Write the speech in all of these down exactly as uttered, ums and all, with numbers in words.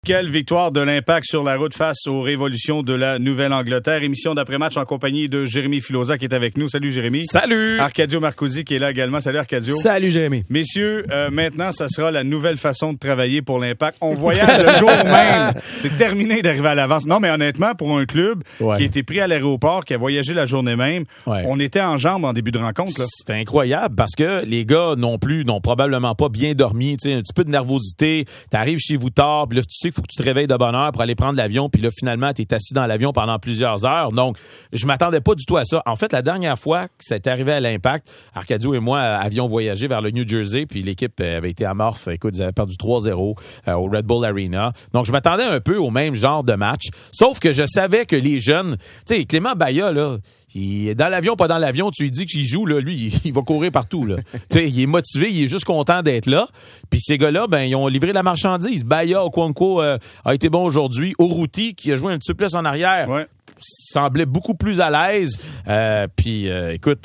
Quelle victoire de l'Impact sur la route face aux Révolutions de la Nouvelle-Angleterre. Émission d'après-match en compagnie de Jérémy Filosa qui est avec nous. Salut Jérémy. Salut. Arcadio Marcosi qui est là également. Salut Arcadio. Salut Jérémy. Messieurs, euh, maintenant, ça sera la nouvelle façon de travailler pour l'Impact. On voyage le jour même. C'est terminé d'arriver à l'avance. Non, mais honnêtement, pour un club ouais. qui a été pris à l'aéroport, qui a voyagé la journée même, ouais. on était en jambes en début de rencontre. Là. C'était incroyable parce que les gars non plus n'ont probablement pas bien dormi. Tu sais, un petit peu de nervosité. T'arrives chez vous tard, puis là, tu sais qu'il faut que tu te réveilles de bonne heure pour aller prendre l'avion, puis là, finalement, t'es assis dans l'avion pendant plusieurs heures. Donc, je m'attendais pas du tout à ça. En fait, la dernière fois que ça est arrivé à l'Impact, Arcadio et moi avions voyagé vers le New Jersey, puis l'équipe avait été amorphe. Écoute, ils avaient perdu trois zéro euh, au Red Bull Arena. Donc, je m'attendais un peu au même genre de match. Sauf que je savais que les jeunes... Tu sais, Clément Baillat, là... Il est dans l'avion, pas dans l'avion, tu lui dis qu'il joue, là, lui, il va courir partout, là. Tu sais, il est motivé, il est juste content d'être là. Puis ces gars-là, ben, ils ont livré la marchandise. Baillat, Okonkwo euh, a été bon aujourd'hui. Oruti, qui a joué un petit peu plus en arrière. Ouais. Semblait beaucoup plus à l'aise. Euh, puis, euh, écoute,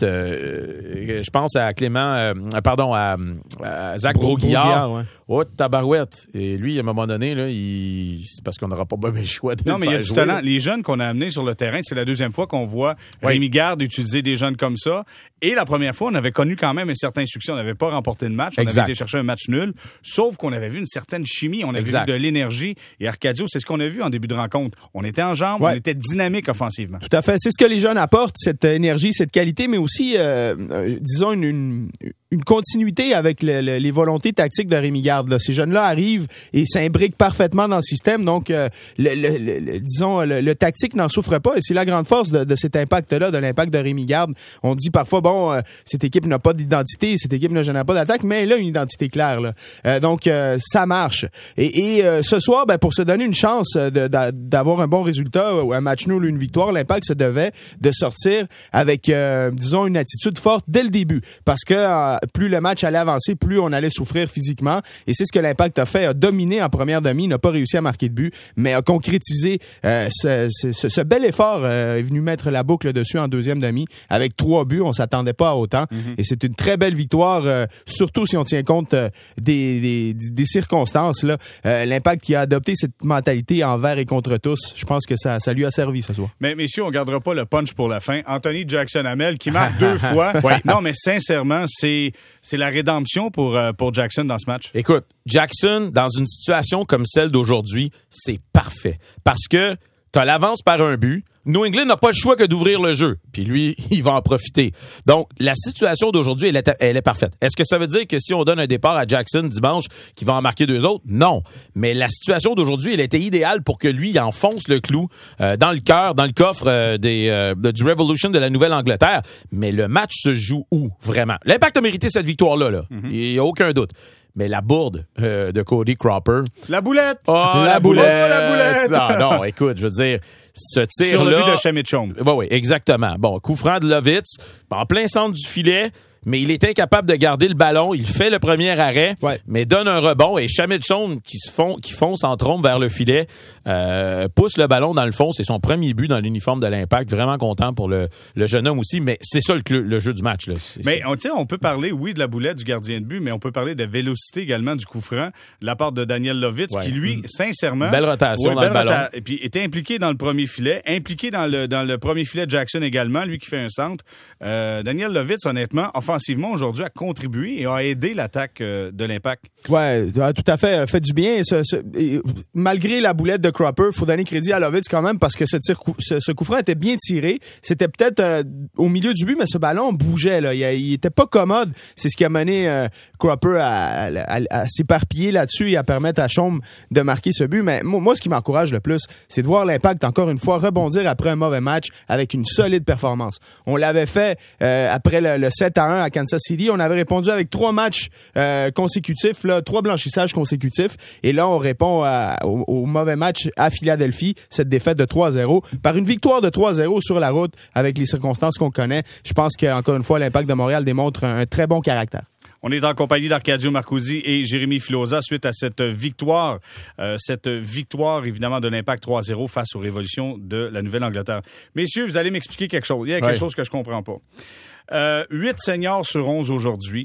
euh, je pense à Clément, euh, pardon, à, à Zach Brault-Guillard. Ouais. Oh, tabarouette. Et lui, à un moment donné, là, il... c'est parce qu'on n'aura pas bien le choix de Non, mais il y a du jouer, talent. là. Les jeunes qu'on a amenés sur le terrain, c'est la deuxième fois qu'on voit oui. Rémi Garde utiliser des jeunes comme ça. Et la première fois, on avait connu quand même un certain succès. On n'avait pas remporté de match. On exact. avait été chercher un match nul. Sauf qu'on avait vu une certaine chimie. On avait exact. vu de l'énergie. Et Arcadio, c'est ce qu'on a vu en début de rencontre. On était en jambes, ouais. on était dynamique offensivement. Tout à fait. C'est ce que les jeunes apportent, cette énergie, cette qualité, mais aussi, euh, euh, disons, une, une, une continuité avec le, le, les volontés tactiques de Rémi Garde. Là. Ces jeunes-là arrivent et s'imbriquent parfaitement dans le système. Donc, euh, le, le, le, disons, le, le tactique n'en souffre pas. Et c'est la grande force de, de cet impact-là, de l'impact de Rémi Garde. On dit parfois, bon, euh, cette équipe n'a pas d'identité, cette équipe ne génère pas d'attaque, mais elle a une identité claire. Là. Euh, donc, euh, ça marche. Et, et euh, ce soir, ben, pour se donner une chance de, de, d'avoir un bon résultat, ou un match nul ou une victoire, l'Impact se devait de sortir avec, euh, disons, une attitude forte dès le début. Parce que euh, plus le match allait avancer, plus on allait souffrir physiquement. Et c'est ce que l'Impact a fait, a dominé en première demi, n'a pas réussi à marquer de but, mais a concrétisé euh, ce, ce, ce bel effort, euh, est venu mettre la boucle dessus en deuxième demi. Avec trois buts, on s'attendait pas à autant. Mm-hmm. Et c'est une très belle victoire, euh, surtout si on tient compte euh, des, des, des circonstances. Là. Euh, L'Impact qui a adopté cette mentalité envers et contre tous, je pense que ça, ça lui a servi ce soir. Mais messieurs, on gardera pas le punch pour la fin. Anthony Jackson-Hamel qui marque deux fois. Ouais. Non, mais sincèrement, c'est c'est la rédemption pour euh, pour Jackson dans ce match. Écoute, Jackson dans une situation comme celle d'aujourd'hui, c'est parfait parce que t'as l'avance par un but. New England n'a pas le choix que d'ouvrir le jeu. Puis lui, il va en profiter. Donc, la situation d'aujourd'hui, elle est, elle est parfaite. Est-ce que ça veut dire que si on donne un départ à Jackson dimanche, qu'il va en marquer deux autres? Non. Mais la situation d'aujourd'hui, elle était idéale pour que lui, il enfonce le clou euh, dans le cœur, dans le coffre euh, des, euh, du Revolution de la Nouvelle-Angleterre. Mais le match se joue où, vraiment? L'Impact a mérité cette victoire-là, là. Mm-hmm. Il n'y a aucun doute. Mais la bourde euh, de Cody Cropper. La boulette! Oh, la, la boulette! Oh, la boulette! Non, non, écoute, je veux dire, ce tir-là... Sur le but de Chamichong. Oui, oui, exactement. Bon, coup franc de Lovitz, en plein centre du filet, mais il est incapable de garder le ballon. Il fait le premier arrêt, ouais. mais donne un rebond. Et Chamichong, qui se font, qui fonce en trombe vers le filet, euh, pousse le ballon dans le fond. C'est son premier but dans l'uniforme de l'Impact. Vraiment content pour le, le jeune homme aussi. Mais c'est ça le, le jeu du match. Là. C'est, mais on, on peut parler, oui, de la boulette du gardien de but, mais on peut parler de vélocité également du coup franc de la part de Daniel Lovitz, ouais. qui lui, sincèrement... Belle rotation ouais, dans belle le ballon. Rota- et puis était impliqué dans le premier filet, impliqué dans le, dans le premier filet de Jackson également, lui qui fait un centre. Euh, Daniel Lovitz, honnêtement, offensivement, aujourd'hui, a contribué et a aidé l'attaque euh, de l'Impact. Ouais, tout à fait. Fait du bien. Ce, ce, et, malgré la boulette de Cropper, il faut donner crédit à Lovitz quand même parce que ce, tir, ce, ce coup franc était bien tiré. C'était peut-être euh, au milieu du but, mais ce ballon bougeait. Là. Il, il était pas commode. C'est ce qui a mené euh, Cropper à, à, à, à s'éparpiller là-dessus et à permettre à Chaume de marquer ce but. Mais moi, ce qui m'encourage le plus, c'est de voir l'Impact, encore une fois, rebondir après un mauvais match avec une solide performance. On l'avait fait euh, après le, le sept à un à Kansas City. On avait répondu avec trois matchs euh, consécutifs, là, trois blanchissages consécutifs. Et là, on répond à, au, au mauvais match à Philadelphie, cette défaite de trois zéro, par une victoire de trois zéro sur la route avec les circonstances qu'on connaît. Je pense qu'encore une fois, l'Impact de Montréal démontre un, un très bon caractère. On est en compagnie d'Arcadio Marcosi et Jérémy Filosa suite à cette victoire, euh, cette victoire évidemment de l'Impact trois zéro face aux Révolutions de la Nouvelle-Angleterre. Messieurs, vous allez m'expliquer quelque chose. Il y a quelque ouais. chose que je comprends pas. Euh, huit seniors sur onze aujourd'hui.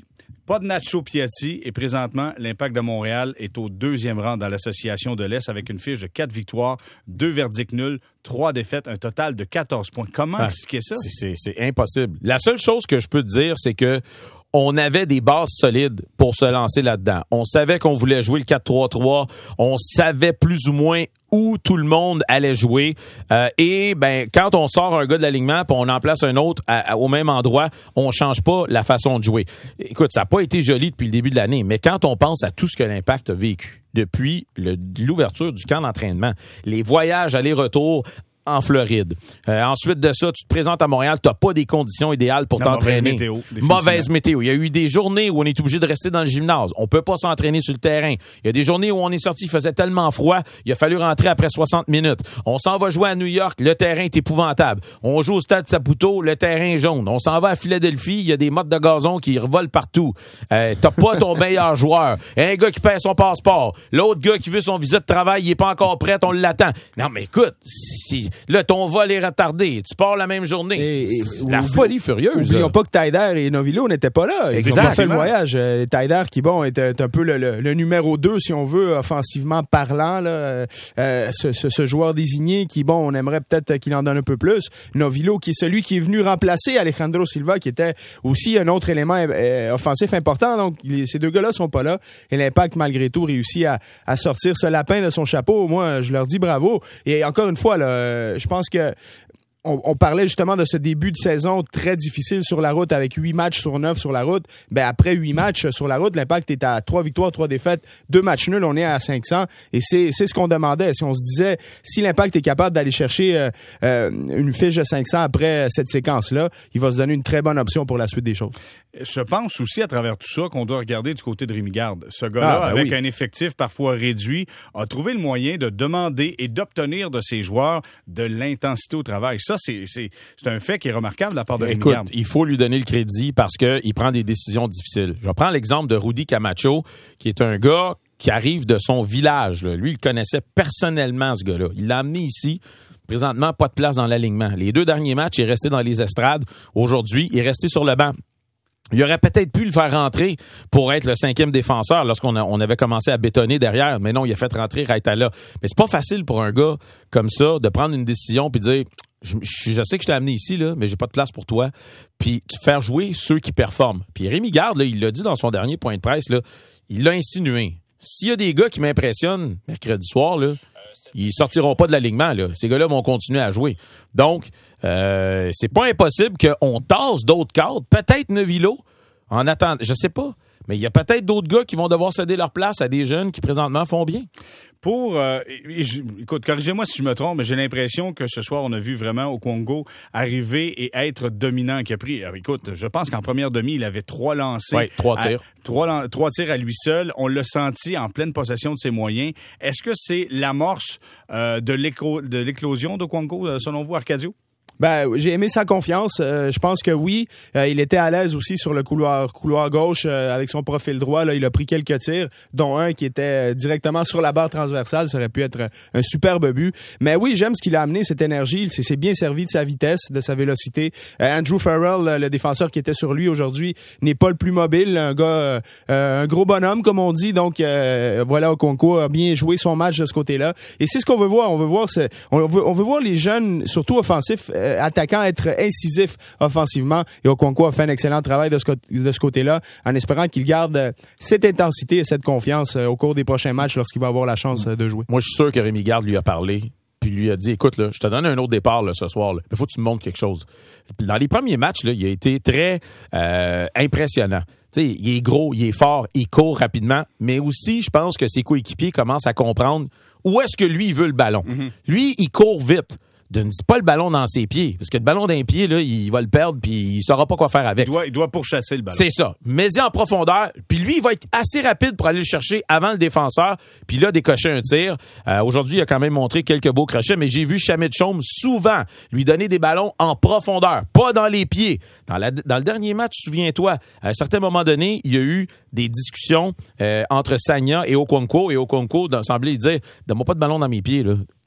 Pas de Nacho Piatti et présentement, l'Impact de Montréal est au deuxième rang dans l'association de l'Est avec une fiche de quatre victoires, deux verdicts nuls, trois défaites, un total de quatorze points. Comment ah, expliquer ça? C'est, c'est, c'est impossible. La seule chose que je peux te dire, c'est que on avait des bases solides pour se lancer là-dedans. On savait qu'on voulait jouer le quatre trois trois. On savait plus ou moins où tout le monde allait jouer. Euh, et ben quand on sort un gars de l'alignement puis on en place un autre à, à, au même endroit, on change pas la façon de jouer. Écoute, ça n'a pas été joli depuis le début de l'année, mais quand on pense à tout ce que l'Impact a vécu depuis le, l'ouverture du camp d'entraînement, les voyages aller-retour en Floride. Euh, ensuite de ça, tu te présentes à Montréal, tu n'as pas des conditions idéales pour non, t'entraîner. Mauvaise météo. Mauvaise météo. Il y a eu des journées où on est obligé de rester dans le gymnase. On peut pas s'entraîner sur le terrain. Il y a des journées où on est sorti, il faisait tellement froid, il a fallu rentrer après soixante minutes. On s'en va jouer à New York, le terrain est épouvantable. On joue au Stade Saputo, le terrain est jaune. On s'en va à Philadelphie, il y a des mottes de gazon qui revolent partout. Euh, t'as pas ton meilleur joueur. Un gars qui perd son passeport. L'autre gars qui veut son visa de travail, il est pas encore prêt, on l'attend. Non, mais écoute, si là, ton vol est retardé. Tu pars la même journée. Et, et, la oublie, folie furieuse. N'oublions pas que Taider et Novillo n'étaient pas là. Ils ont pas fait le voyage. Euh, Taider, qui, bon, est, est un peu le, le, le numéro deux, si on veut, offensivement parlant, là, euh, ce, ce, ce joueur désigné qui, bon, on aimerait peut-être qu'il en donne un peu plus. Novillo, qui est celui qui est venu remplacer Alejandro Silva, qui était aussi un autre élément euh, offensif important. Donc, les, ces deux gars-là sont pas là. Et l'Impact, malgré tout, réussit à, à sortir ce lapin de son chapeau. Moi, je leur dis bravo. Et encore une fois, là, je pense que On, on parlait justement de ce début de saison très difficile sur la route avec huit matchs sur neuf sur la route. Ben après huit matchs sur la route, l'Impact est à trois victoires, trois défaites, deux matchs nuls, on est à cinq cents et c'est c'est ce qu'on demandait. Si on se disait si l'Impact est capable d'aller chercher euh, euh, une fiche de cinq cents après cette séquence-là, il va se donner une très bonne option pour la suite des choses. Je pense aussi à travers tout ça qu'on doit regarder du côté de Rémi Garde. Ce gars-là, ah, ben avec oui. un effectif parfois réduit, a trouvé le moyen de demander et d'obtenir de ses joueurs de l'intensité au travail. Ça, c'est, c'est, c'est un fait qui est remarquable de la part de Rémi Garde. Écoute, il faut lui donner le crédit parce qu'il prend des décisions difficiles. Je prends l'exemple de Rudy Camacho, qui est un gars qui arrive de son village. Là. Lui, il connaissait personnellement ce gars-là. Il l'a amené ici. Présentement, pas de place dans l'alignement. Les deux derniers matchs, il est resté dans les estrades. Aujourd'hui, il est resté sur le banc. Il aurait peut-être pu le faire rentrer pour être le cinquième défenseur lorsqu'on a, on avait commencé à bétonner derrière, mais non, il a fait rentrer Raitala. Mais c'est pas facile pour un gars comme ça de prendre une décision puis de dire je, je, je sais que je t'ai amené ici là, mais j'ai pas de place pour toi. Puis faire jouer ceux qui performent. Puis Rémi Garde là, il l'a dit dans son dernier point de presse là, il l'a insinué. S'il y a des gars qui m'impressionnent mercredi soir là, ils sortiront pas de l'alignement là. Ces gars-là vont continuer à jouer. Donc Euh, c'est pas impossible qu'on tasse d'autres cadres. Peut-être Novillo, en attendant, je sais pas. Mais il y a peut-être d'autres gars qui vont devoir céder leur place à des jeunes qui présentement font bien. Pour, euh, écoute, corrigez-moi si je me trompe, mais j'ai l'impression que ce soir, on a vu vraiment Okongo arriver et être dominant, qui a pris, alors, écoute, je pense qu'en première demi, il avait trois lancers. Oui, trois tirs. À, trois, trois tirs à lui seul. On l'a senti en pleine possession de ses moyens. Est-ce que c'est l'amorce euh, de, l'éclo- de l'éclosion d'Okongo, selon vous, Arcadio? Ben, j'ai aimé sa confiance. Euh, je pense que oui. Euh, il était à l'aise aussi sur le couloir couloir gauche euh, avec son profil droit. Là, il a pris quelques tirs, dont un qui était directement sur la barre transversale. Ça aurait pu être un, un superbe but. Mais oui, j'aime ce qu'il a amené, cette énergie. Il s'est bien servi de sa vitesse, de sa vélocité. Euh, Andrew Farrell, le défenseur qui était sur lui aujourd'hui, n'est pas le plus mobile. Un gars, euh, un gros bonhomme, comme on dit. Donc, euh, voilà, Okonkwo a bien joué son match de ce côté-là. Et c'est ce qu'on veut voir. On veut voir, ce, on veut, on veut voir les jeunes, surtout offensifs, euh, attaquant être incisif offensivement et Okonkwo a fait un excellent travail de ce, co- de ce côté-là en espérant qu'il garde cette intensité et cette confiance au cours des prochains matchs lorsqu'il va avoir la chance de jouer. Moi, je suis sûr que Rémi Garde lui a parlé puis lui a dit, écoute, là, je te donne un autre départ là, ce soir, mais il faut que tu me montres quelque chose. Dans les premiers matchs, là, il a été très euh, impressionnant. T'sais, il est gros, il est fort, il court rapidement, mais aussi, je pense que ses coéquipiers commencent à comprendre où est-ce que lui, il veut le ballon. Mm-hmm. Lui, il court vite. Ne dis pas le ballon dans ses pieds. Parce que le ballon d'un pied, là, il va le perdre puis il saura pas quoi faire avec. Il doit, il doit pourchasser le ballon. C'est ça. Mets-y en profondeur. Puis lui, il va être assez rapide pour aller le chercher avant le défenseur. Puis là, décocher un tir. Euh, aujourd'hui, il a quand même montré quelques beaux crochets, mais j'ai vu Shamit Chaume souvent lui donner des ballons en profondeur, pas dans les pieds. Dans, la, dans le dernier match, souviens-toi, à un certain moment donné, il y a eu des discussions euh, entre Sagna et Okonkwo. Et Okonkwo semblait dire, donne-moi pas de ballon dans mes pieds, là.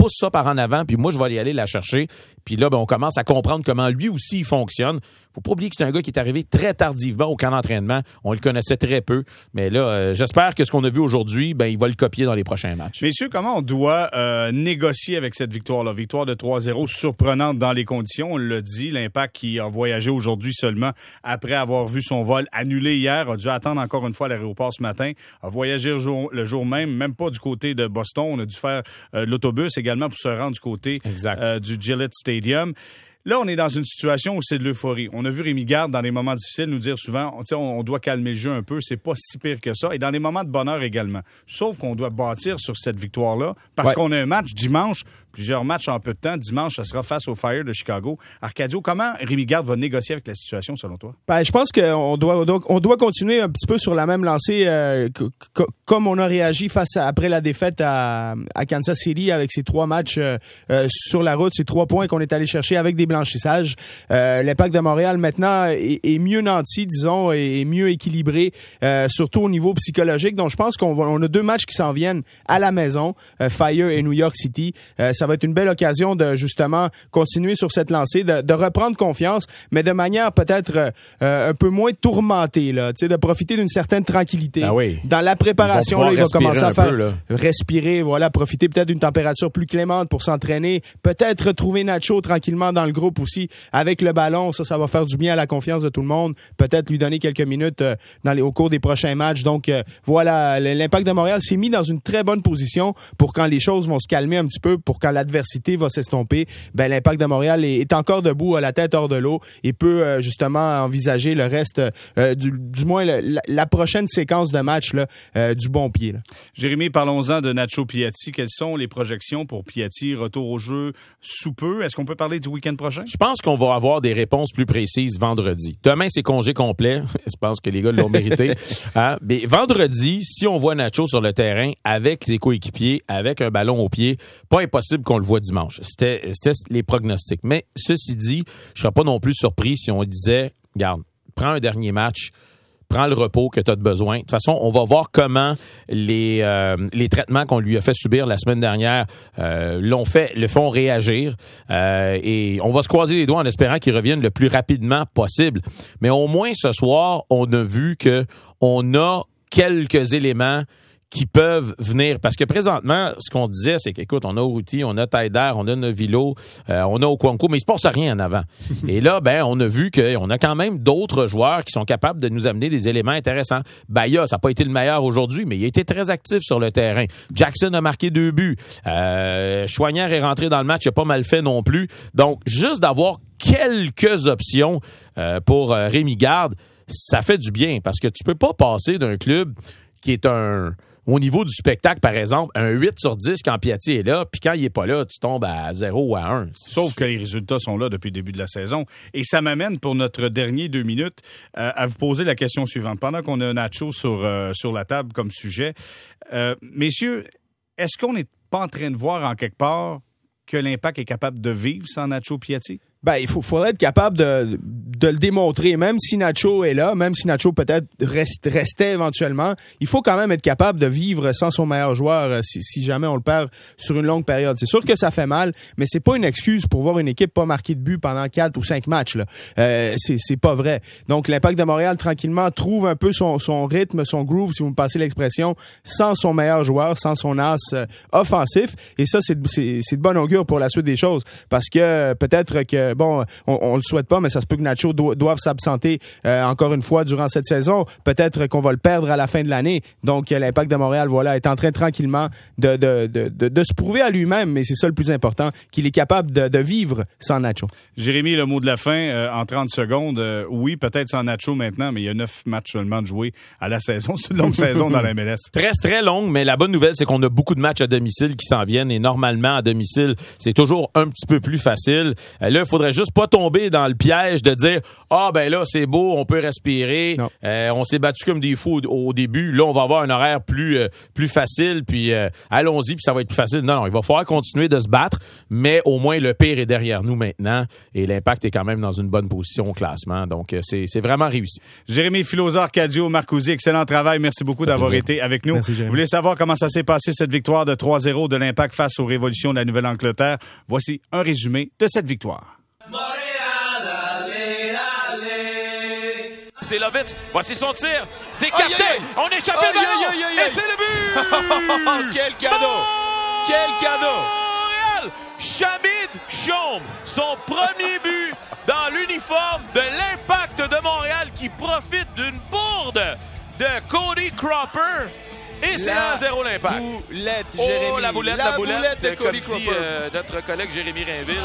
pousse ça par en avant, puis moi, je vais aller aller la chercher. Puis là, ben, on commence à comprendre comment lui aussi il fonctionne. Faut pas oublier que c'est un gars qui est arrivé très tardivement au camp d'entraînement. On le connaissait très peu. Mais là, euh, j'espère que ce qu'on a vu aujourd'hui, ben, il va le copier dans les prochains matchs. Messieurs, comment on doit euh, négocier avec cette victoire-là? Victoire de trois zéro, surprenante dans les conditions. On l'a dit, l'Impact qui a voyagé aujourd'hui seulement après avoir vu son vol annulé hier, a dû attendre encore une fois à l'aéroport ce matin, a voyagé le jour, le jour même, même pas du côté de Boston. On a dû faire euh, l'autobus également pour se rendre du côté euh, du Gillette Stadium. Là, on est dans une situation où c'est de l'euphorie. On a vu Rémi Garde, dans les moments difficiles, nous dire souvent, on, on doit calmer le jeu un peu, c'est pas si pire que ça. Et dans les moments de bonheur également. Sauf qu'on doit bâtir sur cette victoire-là, parce ouais. qu'on a un match dimanche, plusieurs matchs en peu de temps. Dimanche, ça sera face au Fire de Chicago. Arcadio, comment Rémi Garde va négocier avec la situation, selon toi? Ben, je pense qu'on doit, on doit, on doit continuer un petit peu sur la même lancée, euh, c- c- comme on a réagi face à, après la défaite à, à Kansas City avec ces trois matchs euh, euh, sur la route, ces trois points qu'on est allé chercher avec des blanchissage. Euh, L'Impact de Montréal, maintenant, est, est mieux nanti, disons, et mieux équilibré, euh, surtout au niveau psychologique. Donc, je pense qu'on va, on a deux matchs qui s'en viennent à la maison, euh, Fire et New York City. Euh, ça va être une belle occasion de, justement, continuer sur cette lancée, de, de reprendre confiance, mais de manière peut-être euh, un peu moins tourmentée, là, tu sais, de profiter d'une certaine tranquillité. Ah oui. Dans la préparation, là, il va commencer à faire peu, respirer, voilà, profiter peut-être d'une température plus clémente pour s'entraîner, peut-être retrouver Nacho tranquillement dans le groupe aussi avec le ballon. Ça, ça va faire du bien à la confiance de tout le monde. Peut-être lui donner quelques minutes euh, dans les, au cours des prochains matchs. Donc, euh, voilà, l'Impact de Montréal s'est mis dans une très bonne position pour quand les choses vont se calmer un petit peu, pour quand l'adversité va s'estomper, ben l'Impact de Montréal est, est encore debout, à la tête hors de l'eau et peut euh, justement envisager le reste, euh, du, du moins le, la, la prochaine séquence de match là, euh, du bon pied. Là. Jérémy, parlons-en de Nacho Piatti. Quelles sont les projections pour Piatti? Retour au jeu sous peu. Est-ce qu'on peut parler du week-end prochain? Je pense qu'on va avoir des réponses plus précises vendredi. Demain, c'est congé complet. Je pense que les gars l'ont mérité. Hein? Mais vendredi, si on voit Nacho sur le terrain avec ses coéquipiers, avec un ballon au pied, pas impossible qu'on le voit dimanche. C'était, c'était les pronostics. Mais ceci dit, je serais pas non plus surpris si on disait, regarde, prends un dernier match, prends le repos que tu as besoin. De toute façon, on va voir comment les euh, les traitements qu'on lui a fait subir la semaine dernière euh, l'ont fait, le font réagir. Euh, et on va se croiser les doigts en espérant qu'il revienne le plus rapidement possible. Mais au moins ce soir, on a vu que on a quelques éléments qui peuvent venir. Parce que présentement, ce qu'on disait, c'est qu'écoute, on a Urruti, on a Taider, on a Novilo, euh, on a Okonkwo, mais il se passe rien en avant. Et là, ben, on a vu qu'on a quand même d'autres joueurs qui sont capables de nous amener des éléments intéressants. Baya, ça n'a pas été le meilleur aujourd'hui, mais il a été très actif sur le terrain. Jackson a marqué deux buts. Euh, Chouanière est rentré dans le match, il a pas mal fait non plus. Donc, juste d'avoir quelques options euh, pour euh, Rémi Garde, ça fait du bien. Parce que tu peux pas passer d'un club qui est un... Au niveau du spectacle, par exemple, un huit sur dix quand Piatti est là, puis quand il est pas là, tu tombes à zéro ou à un. Sauf que les résultats sont là depuis le début de la saison. Et ça m'amène pour notre dernier deux minutes euh, à vous poser la question suivante. Pendant qu'on a Nacho sur, euh, sur la table comme sujet, euh, messieurs, est-ce qu'on n'est pas en train de voir en quelque part que l'Impact est capable de vivre sans Nacho Piatti? Ben, il faut, faudrait être capable de, de le démontrer. Même si Nacho est là, même si Nacho peut-être reste, restait éventuellement, il faut quand même être capable de vivre sans son meilleur joueur euh, si, si jamais on le perd sur une longue période. C'est sûr que ça fait mal, mais c'est pas une excuse pour voir une équipe pas marquer de but pendant quatre ou cinq matchs. Là. Euh, c'est, c'est pas vrai. Donc, l'Impact de Montréal, tranquillement, trouve un peu son, son rythme, son groove, si vous me passez l'expression, sans son meilleur joueur, sans son as euh, offensif. Et ça, c'est, c'est, c'est de bon augure pour la suite des choses. Parce que euh, peut-être que bon, on, on le souhaite pas, mais ça se peut que Nacho do- doive s'absenter euh, encore une fois durant cette saison. Peut-être qu'on va le perdre à la fin de l'année. Donc, l'Impact de Montréal, voilà, est en train tranquillement de, de, de, de, de se prouver à lui-même, mais c'est ça le plus important, qu'il est capable de, de vivre sans Nacho. Jérémy, le mot de la fin, euh, en trente secondes. Euh, oui, peut-être sans Nacho maintenant, mais il y a neuf matchs seulement de jouer à la saison. C'est une longue saison dans la M L S. Très, très longue, mais la bonne nouvelle, c'est qu'on a beaucoup de matchs à domicile qui s'en viennent et normalement, à domicile, c'est toujours un petit peu plus facile. Euh, là, il faudrait faudrait juste pas tomber dans le piège de dire ah ben là c'est beau, on peut respirer, euh, on s'est battu comme des fous au, au début, là on va avoir un horaire plus euh, plus facile, puis euh, allons-y puis ça va être plus facile. Non non, il va falloir continuer de se battre, mais au moins le pire est derrière nous maintenant et l'Impact est quand même dans une bonne position au classement, donc euh, c'est c'est vraiment réussi. Jérémy Filosa-Arcadio, Marcoussi, excellent travail, merci beaucoup d'avoir plaisir. été avec nous. Merci, vous voulez savoir comment ça s'est passé cette victoire de trois zéro de l'Impact face aux Révolutions de la Nouvelle-Angleterre? Voici un résumé de cette victoire. C'est Lovitz. Voici son tir. C'est capté. Aïe, aïe. On échappe le ballon. Aïe, aïe, aïe. Et c'est le but. Quel cadeau. Montréal. Quel cadeau. Montréal. Shamid Chaume. Son premier but dans l'uniforme de l'Impact de Montréal qui profite d'une bourde de Cody Cropper. Et c'est un zéro l'Impact. Boulette, Jérémy. Oh, la boulette, la, la boulette, boulette de Cody comme Cropper. Si, euh, notre collègue Jérémy Rainville.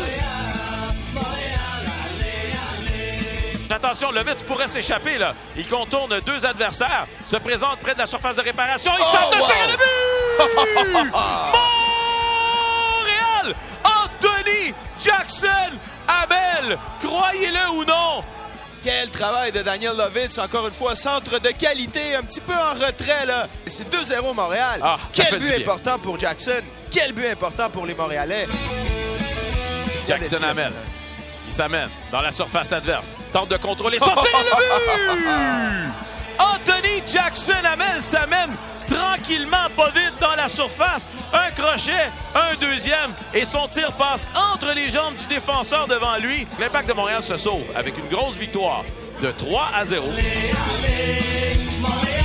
Attention, le Lovitz pourrait s'échapper, là. Il contourne deux adversaires, se présente près de la surface de réparation. Il oh, sort de wow. tir et le but! Montréal! Anthony Jackson Hamel! Croyez-le ou non! Quel travail de Daniel Lovitz, encore une fois, centre de qualité, un petit peu en retrait, là. C'est deux zéro Montréal. Ah, Quel but important pour Jackson. Quel but important pour les Montréalais. Jackson Hamel. Il s'amène dans la surface adverse. Tente de contrôler. Sortir le but! Anthony Jackson Hamel s'amène tranquillement, pas vite dans la surface. Un crochet, un deuxième. Et son tir passe entre les jambes du défenseur devant lui. L'Impact de Montréal se sauve avec une grosse victoire de trois à zéro. Allez, allez,